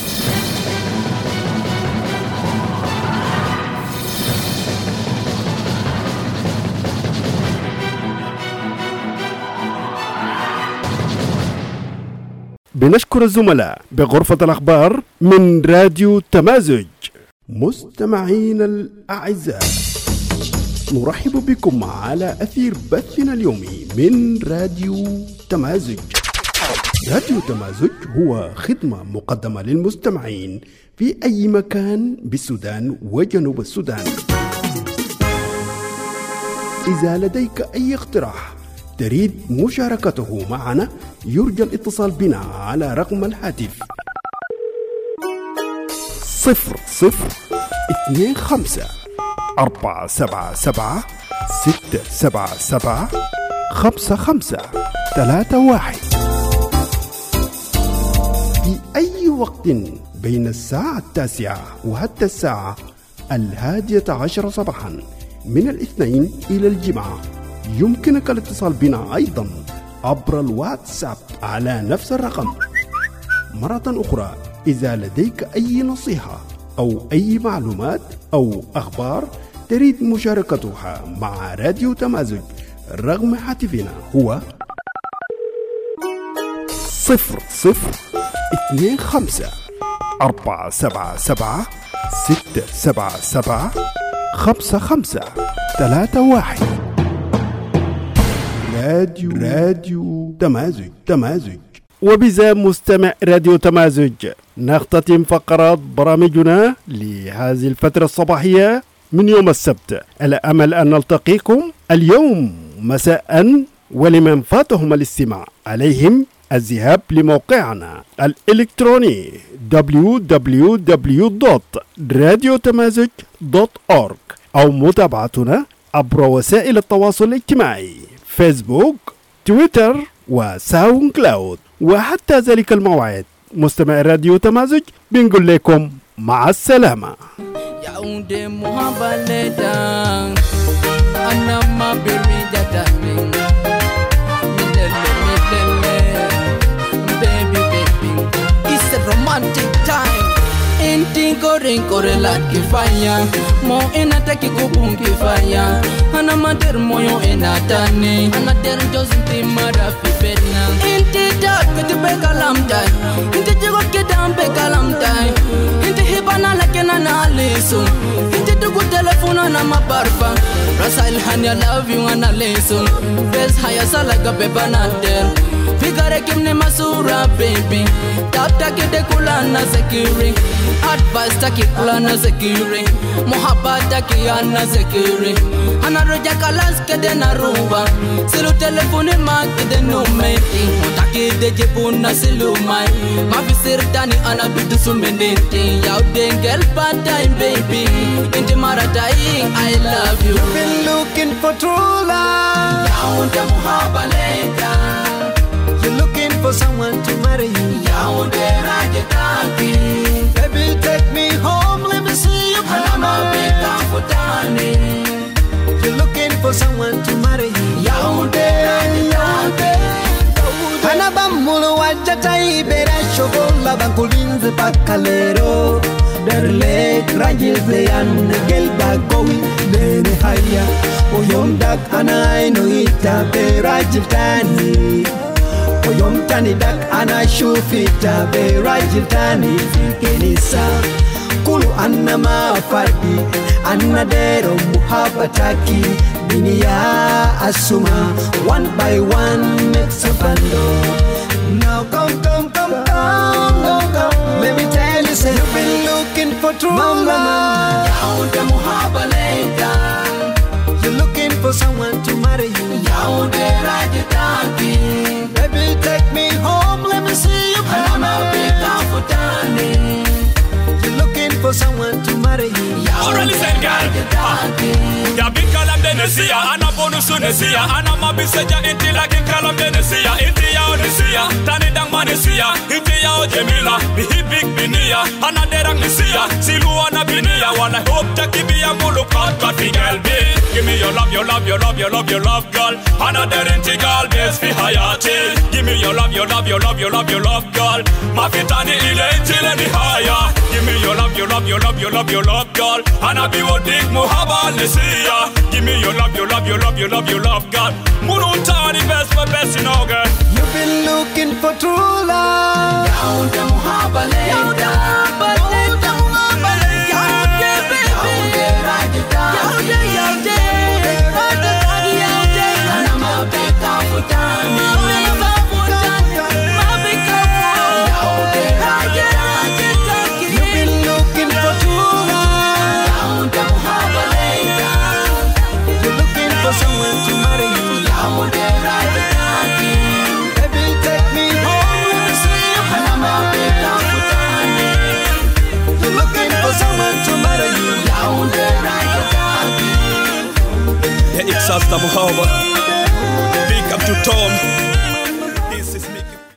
بنشكر الزملاء بغرفة الأخبار من راديو تمازج. مستمعين الأعزاء، نرحب بكم على أثير بثنا اليومي من راديو تمازج. راديو تمازج هو خدمة مقدمة للمستمعين في أي مكان بالسودان وجنوب السودان. إذا لديك أي اقتراح تريد مشاركته معنا، يرجى الاتصال بنا على رقم الهاتف 00-257-677-5531 في أي وقت بين الساعة 9 وحتى الساعة 11 صباحا من الاثنين إلى الجمعة. يمكنك الاتصال بنا أيضا عبر الواتساب على نفس الرقم. مرة أخرى، إذا لديك أي نصيحة أو أي معلومات أو أخبار تريد مشاركتها مع راديو تمازج، رقم هاتفنا هو 00-257-677-5531. راديو تمازج. وبذا مستمع راديو تمازج نختتم فقرات برامجنا لهذه الفترة الصباحية من يوم السبت، على أمل أن نلتقيكم اليوم مساء. ولمن فاتهم الاستماع عليهم الذهاب لموقعنا الإلكتروني www.radiotamazig.org أو متابعتنا عبر وسائل التواصل الاجتماعي فيسبوك، تويتر وساوند كلاود. وحتى ذلك الموعد مستمع راديو تمازج بنقول لكم مع السلامة. Inti kore la kifanya mo enataki kifanya ana mater moyo enatani ana der josinti mara fipena inti tak kete kalamtai inti jigo kedambe kalamtai inti hibana lakena na leso inti dugu telefona na mabarfa rasail hanya love you ana leso bes haya salaga bebana der figare kimne masura baby tapta kede kulana security advice taki kulana security mohabbat taki ana security ana roja kalas kede na ruba silu telefone ma kede no meti taki de jebuna silu mai ma visir tani ana bidu sumeneti yaw dengel bad time baby inti maratai I love you. You've been looking for true love, yaw de mohabbaleta. You're looking for someone to marry you. Baby, take me home, let me see you. You're looking for someone to marry you. Anabamulu wajatai bera shogola. Walla bankulinze pakalero Derle rajil zeyan gelba gowi lene haya Oyom dak anay no ita be rajil tani Oyom tani dak ana shufita be rajil tani Kenisa Kulu anna mafadi Anna dero muhabbataki Dunia asuma One by one makes a bando Now come Let me tell you say You've been looking for true love Yaude muhabbaleta You're looking for someone to marry you Yaude rajitaki Baby take me home Let me see you Anama bika futani For someone to marry you. Already said, girl. Ya big kalam denesia, ana bonus unesia, ana mabiseja inti lagi kalam denesia, inti ya onesia, tani dang manesia, inti ya ojemila, bihi big binia, ana derang nesia, silu ana binia, wanna hope to keep ya mulukat kati girl be. Give me your love, your love, your love, your love, your love, girl. Ana derinti girl best fi hayati. Give me your love, your love, your love, your love, your love, girl. Mafitani ile inti le nihaya. Give me your love, your love, your love, your love, your love, girl. And I be what dick muhabba nesia. Give me your love, your love, your love, your love, your love, girl. Muruntani best for best in all, girl. You've been looking for true love. Yaude muhabba leta. Yaude muhabba leta. Yaude baby. Yaude rajita. Yaude yaude. Yaude. Ana mabeka futani. Mabeka futani. Mabeka futani. Yaude rajita. Someone to marry you. Baby, take me home. See you. You're looking for someone to marry you. Yeah, it's Asta Muhammad. Big up to Tom.